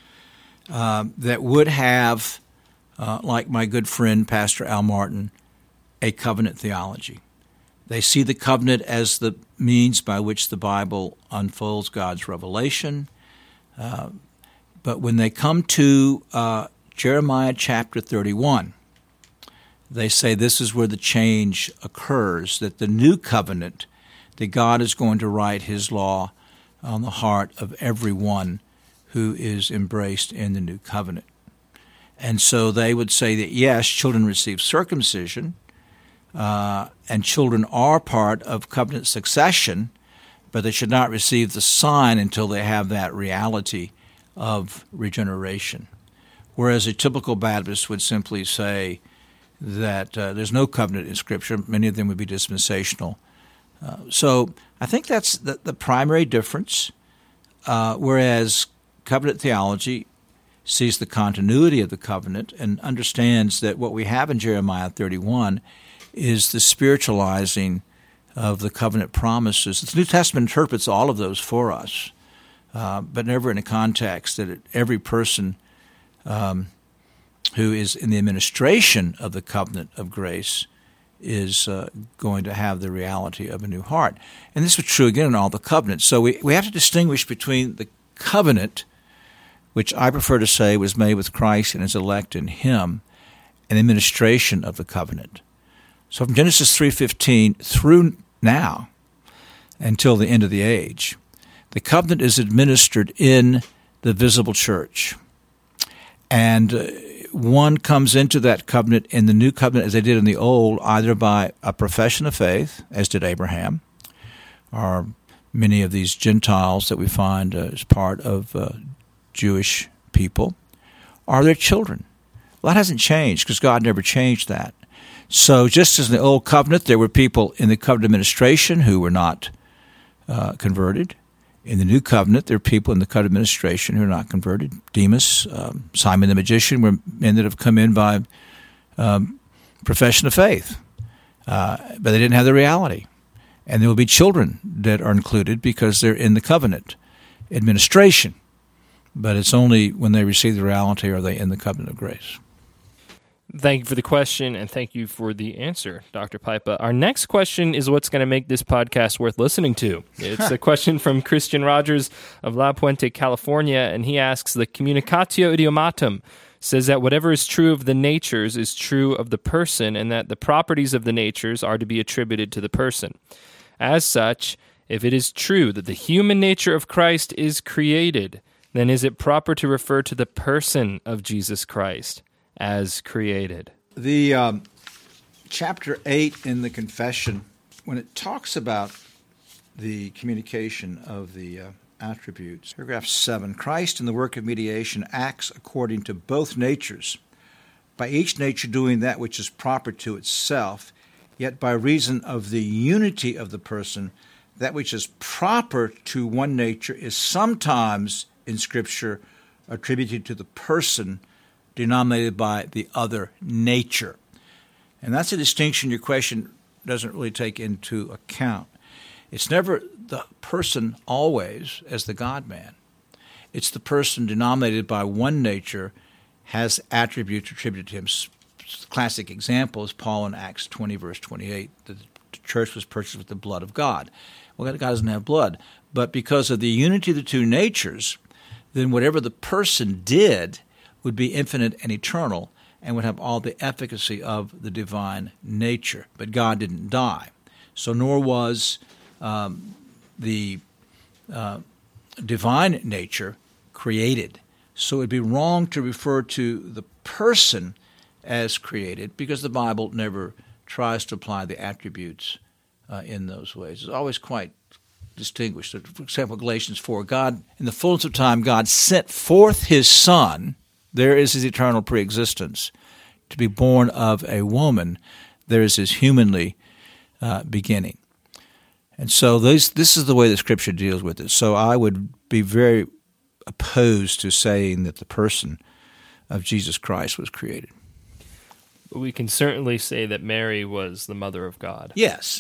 Uh, that would have, uh, like my good friend Pastor Al Martin, a covenant theology. They see the covenant as the means by which the Bible unfolds God's revelation. Uh, but when they come to uh, Jeremiah chapter thirty-one, they say this is where the change occurs, that the new covenant, that God is going to write his law on the heart of everyone who is embraced in the new covenant. And so they would say that, yes, children receive circumcision, uh, and children are part of covenant succession, but they should not receive the sign until they have that reality of regeneration. Whereas a typical Baptist would simply say that uh, there's no covenant in Scripture. Many of them would be dispensational. Uh, so I think that's the, the primary difference, uh, whereas covenant theology sees the continuity of the covenant and understands that what we have in Jeremiah thirty-one is the spiritualizing of the covenant promises. The New Testament interprets all of those for us, uh, but never in a context that it, every person um, who is in the administration of the covenant of grace is uh, going to have the reality of a new heart. And this was true, again, in all the covenants. So we, we have to distinguish between the covenant, which I prefer to say was made with Christ and his elect in him, and administration of the covenant. So from Genesis three fifteen through now, until the end of the age, the covenant is administered in the visible church. And uh, one comes into that covenant in the new covenant as they did in the old, either by a profession of faith, as did Abraham, or many of these Gentiles that we find uh, as part of uh, Jewish people, are their children. Well, that hasn't changed because God never changed that. So just as in the Old Covenant, there were people in the covenant administration who were not uh, converted. In the New Covenant, there are people in the covenant administration who are not converted. Demas, um, Simon the magician were men that have come in by um, profession of faith, uh, but they didn't have the reality. And there will be children that are included because they're in the covenant administration. But it's only when they receive the reality are they in the covenant of grace. Thank you for the question, and thank you for the answer, Doctor Pipa. Our next question is what's going to make this podcast worth listening to. It's a question from Christian Rogers of La Puente, California, and he asks, the Communicatio Idiomatum says that whatever is true of the natures is true of the person, and that the properties of the natures are to be attributed to the person. As such, if it is true that the human nature of Christ is created, then is it proper to refer to the person of Jesus Christ as created? The um, chapter eight in the Confession, when it talks about the communication of the uh, attributes, paragraph seven, Christ in the work of mediation acts according to both natures, by each nature doing that which is proper to itself, yet by reason of the unity of the person, that which is proper to one nature is sometimes in Scripture attributed to the person denominated by the other nature. And that's a distinction your question doesn't really take into account. It's never the person always as the God-man. It's the person denominated by one nature has attributes attributed to him. Classic example is Paul in Acts twenty, verse twenty-eight. The church was purchased with the blood of God. Well, God doesn't have blood. But because of the unity of the two natures, then whatever the person did would be infinite and eternal and would have all the efficacy of the divine nature. But God didn't die. So nor was um, the uh, divine nature created. So it would be wrong to refer to the person as created because the Bible never tries to apply the attributes uh, in those ways. It's always quite distinguished. For example, Galatians four, God, in the fullness of time, God sent forth his Son. There is his eternal preexistence. To be born of a woman, there is his humanly uh, beginning. And so this, this is the way the Scripture deals with it. So I would be very opposed to saying that the person of Jesus Christ was created. But we can certainly say that Mary was the mother of God. Yes.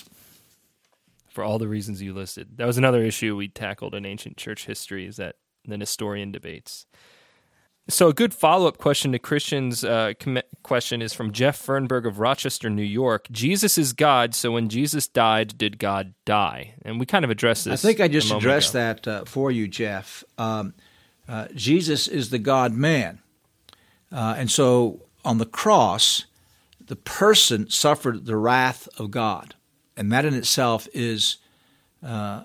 For all the reasons you listed. That was another issue we tackled in ancient church history, is that the Nestorian debates. So a good follow-up question to Christian's uh, com- question is from Jeff Fernberg of Rochester, New York. Jesus is God, so when Jesus died, did God die? And we kind of addressed this. I think I just addressed ago. that uh, for you, Jeff. Um, uh, Jesus is the God-man. Uh, and so on the cross, the person suffered the wrath of God. And that in itself is uh,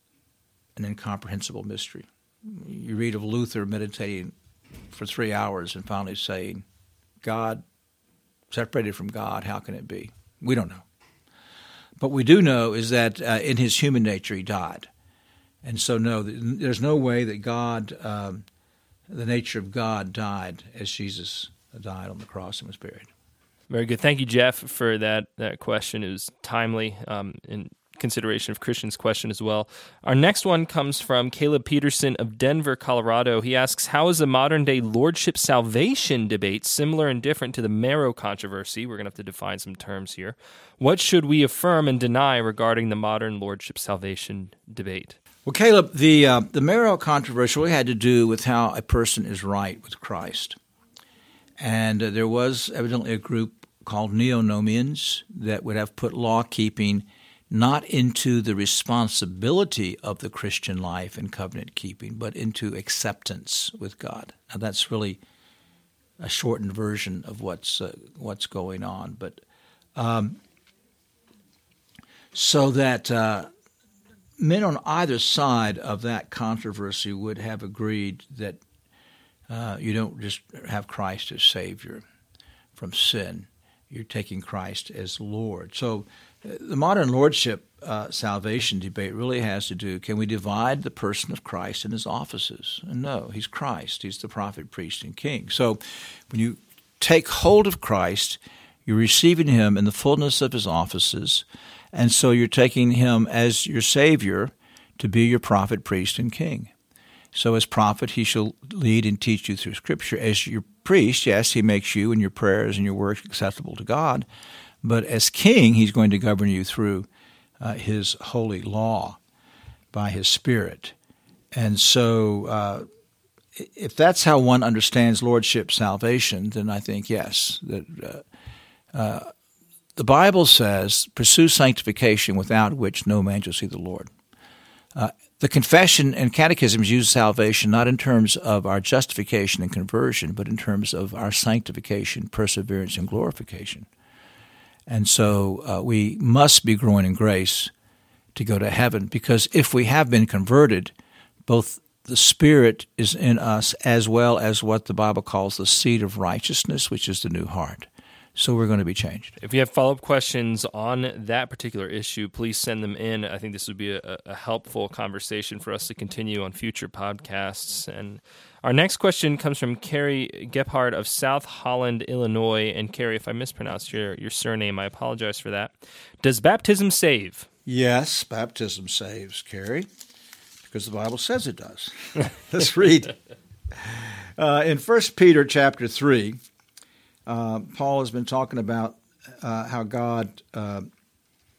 an incomprehensible mystery. You read of Luther meditating for three hours and finally saying, God, separated from God, how can it be? We don't know. But we do know is that uh, in his human nature he died. And so no, there's no way that God, um, the nature of God died as Jesus died on the cross and was buried. Very good. Thank you, Jeff, for that, that question. It was timely um, in consideration of Christian's question as well. Our next one comes from Caleb Peterson of Denver, Colorado. He asks, how is the modern-day lordship salvation debate similar and different to the Marrow controversy? We're going to have to define some terms here. What should we affirm and deny regarding the modern lordship salvation debate? Well, Caleb, the, uh, the Marrow controversy really had to do with how a person is right with Christ. And uh, there was evidently a group called Neonomians that would have put law-keeping not into the responsibility of the Christian life and covenant-keeping, but into acceptance with God. Now, that's really a shortened version of what's uh, what's going on. But um, so that uh, men on either side of that controversy would have agreed that uh, you don't just have Christ as Savior from sin. You're taking Christ as Lord. So uh, the modern lordship uh, salvation debate really has to do, can we divide the person of Christ in his offices? And no, he's Christ. He's the prophet, priest, and king. So when you take hold of Christ, you're receiving him in the fullness of his offices, and so you're taking him as your Savior to be your prophet, priest, and king. So as prophet, he shall lead and teach you through Scripture. As your priest, yes, he makes you and your prayers and your work acceptable to God. But as king, he's going to govern you through uh, his holy law by his Spirit. And so uh, if that's how one understands lordship salvation, then I think, yes, that uh, uh, the Bible says, pursue sanctification without which no man shall see the Lord. Uh, the confession and catechisms use salvation not in terms of our justification and conversion, but in terms of our sanctification, perseverance, and glorification. And so uh, we must be growing in grace to go to heaven, because if we have been converted, both the Spirit is in us as well as what the Bible calls the seed of righteousness, which is the new heart. So we're going to be changed. If you have follow-up questions on that particular issue, please send them in. I think this would be a, a helpful conversation for us to continue on future podcasts. And our next question comes from Carrie Gephardt of South Holland, Illinois. And Carrie, if I mispronounced your, your surname, I apologize for that. Does baptism save? Yes, baptism saves, Carrie, because the Bible says it does. Let's read. Uh, in First Peter chapter three, Uh, Paul has been talking about uh, how God uh,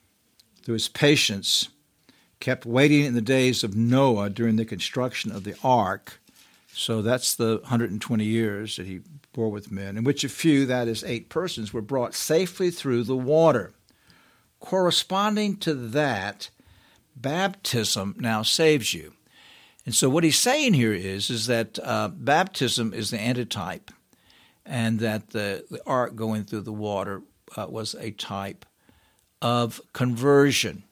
through his patience, kept waiting in the days of Noah during the construction of the ark. So that's the one hundred twenty years that he bore with men, in which a few, that is eight persons, were brought safely through the water. Corresponding to that, baptism now saves you. And so what he's saying here is, is that uh, baptism is the antitype, and that the, the ark going through the water uh, was a type of conversion.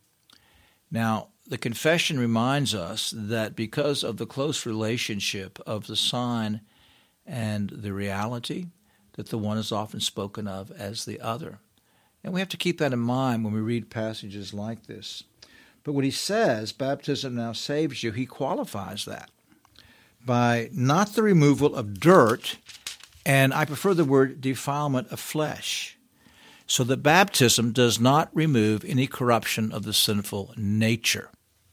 Now, the confession reminds us that because of the close relationship of the sign and the reality, that the one is often spoken of as the other. And we have to keep that in mind when we read passages like this. But what he says, baptism now saves you, he qualifies that by not the removal of dirt, and I prefer the word defilement of flesh. So that baptism does not remove any corruption of the sinful nature,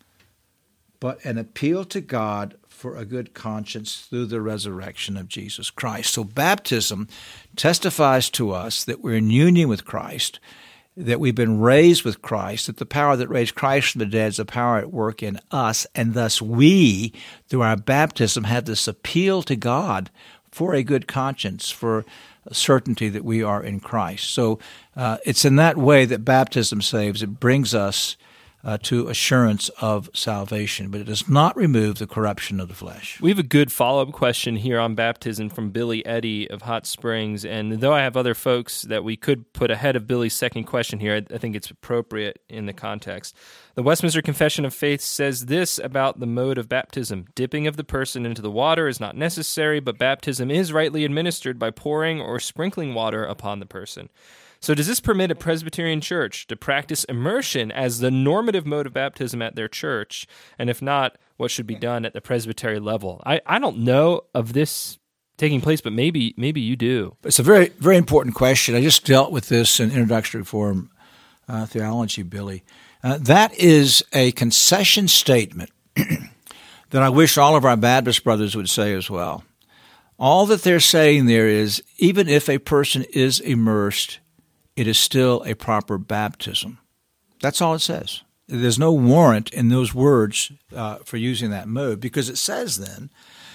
but an appeal to God for a good conscience through the resurrection of Jesus Christ. So baptism testifies to us that we're in union with Christ, that we've been raised with Christ, that the power that raised Christ from the dead is a power at work in us, and thus we, through our baptism, have this appeal to God for a good conscience, for certainty that we are in Christ. So uh, it's in that way that baptism saves. It brings us uh, to assurance of salvation, but it does not remove the corruption of the flesh. We have a good follow-up question here on baptism from Billy Eddy of Hot Springs, and though I have other folks that we could put ahead of Billy's second question here, I, I think it's appropriate in the context. The Westminster Confession of Faith says this about the mode of baptism: dipping of the person into the water is not necessary, but baptism is rightly administered by pouring or sprinkling water upon the person. So does this permit a Presbyterian church to practice immersion as the normative mode of baptism at their church? And if not, what should be done at the presbytery level? I, I don't know of this taking place, but maybe maybe you do. It's a very, very important question. I just dealt with this in Introductory Reform uh, Theology, Billy. Uh, that is a concession statement that I wish all of our Baptist brothers would say as well. All that they're saying there is, even if a person is immersed, it is still a proper baptism. That's all it says. There's no warrant in those words uh, for using that mode, because it says then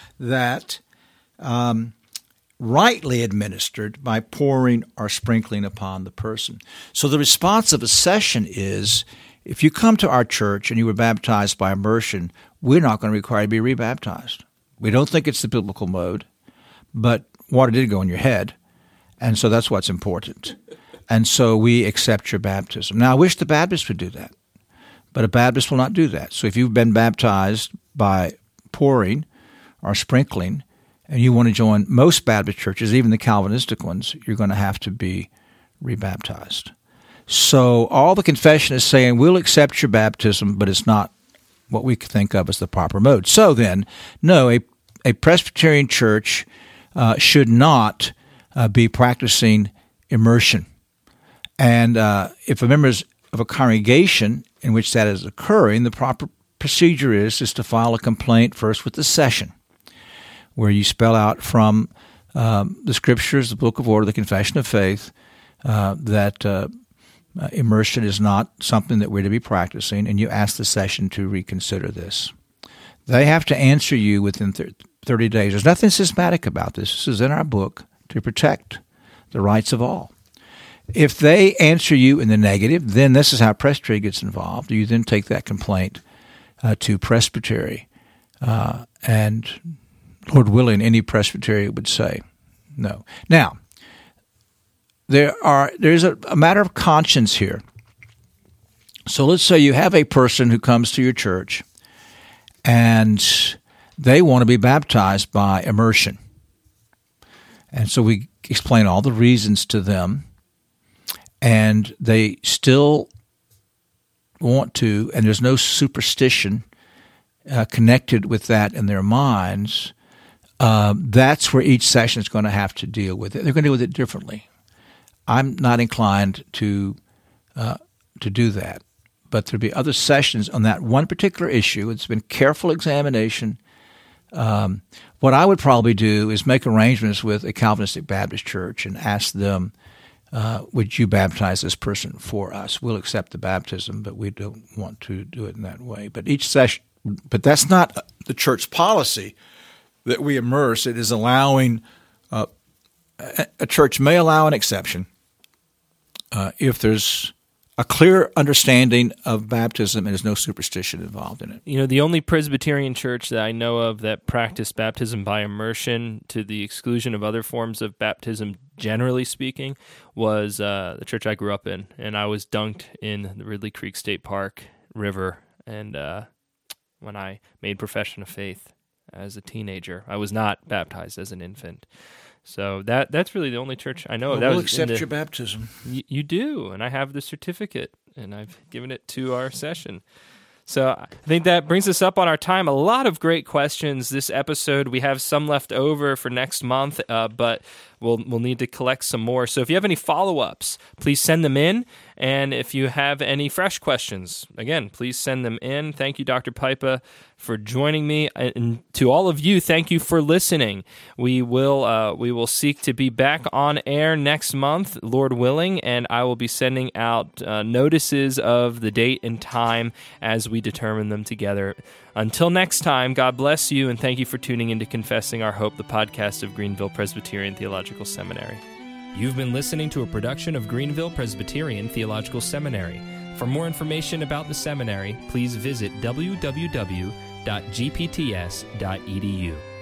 that um, rightly administered by pouring or sprinkling upon the person. So the response of a session is, if you come to our church and you were baptized by immersion, we're not going to require you to be rebaptized. We don't think it's the biblical mode, but water did go in your head, and so that's what's important. And so we accept your baptism. Now, I wish the Baptists would do that, but a Baptist will not do that. So if you've been baptized by pouring or sprinkling, and you want to join most Baptist churches, even the Calvinistic ones, you're going to have to be rebaptized. So all the confession is saying, we'll accept your baptism, but it's not what we think of as the proper mode. So then, no, a, a Presbyterian church uh, should not uh, be practicing immersion. And uh, if a member is of a congregation in which that is occurring, the proper procedure is, is to file a complaint first with the session, where you spell out from um, the Scriptures, the Book of Order, the Confession of Faith, uh, that uh, uh, immersion is not something that we're to be practicing, and you ask the session to reconsider this. They have to answer you within thirty days. There's nothing systematic about this. This is in our book to protect the rights of all. If they answer you in the negative, then this is how presbytery gets involved. You then take that complaint uh, to presbytery, uh, and Lord willing, any presbytery would say no. Now, there are there's a, a matter of conscience here. So let's say you have a person who comes to your church, and they want to be baptized by immersion. And so we explain all the reasons to them, and they still want to, and there's no superstition uh, connected with that in their minds. Uh, that's where each session is going to have to deal with it. They're going to deal with it differently. I'm not inclined to uh, to do that, but there'll be other sessions on that one particular issue. It's been careful examination. Um, what I would probably do is make arrangements with a Calvinistic Baptist church and ask them uh, would you baptize this person for us? We'll accept the baptism, but we don't want to do it in that way. But each session, but that's not the church policy that we immerse. It is allowing, uh, a, a church may allow an exception uh, if there's a clear understanding of baptism and there's no superstition involved in it. You know, the only Presbyterian church that I know of that practiced baptism by immersion to the exclusion of other forms of baptism, generally speaking, was uh, the church I grew up in. And I was dunked in the Ridley Creek State Park River and uh, when I made profession of faith as a teenager. I was not baptized as an infant. So that that's really the only church I know Well, of. That we'll was accept the, your baptism. y- you do, and I have the certificate, and I've given it to our session. So I think that brings us up on our time. A lot of great questions this episode. We have some left over for next month, uh, but we'll we'll need to collect some more. So if you have any follow-ups, please send them in. And if you have any fresh questions, again, please send them in. Thank you, Doctor Pipa, for joining me. And to all of you, thank you for listening. We will uh, we will seek to be back on air next month, Lord willing, and I will be sending out uh, notices of the date and time as we determine them together. Until next time, God bless you, and thank you for tuning in to Confessing Our Hope, the podcast of Greenville Presbyterian Theological Seminary. You've been listening to a production of Greenville Presbyterian Theological Seminary. For more information about the seminary, please visit w w w dot g p t s dot e d u.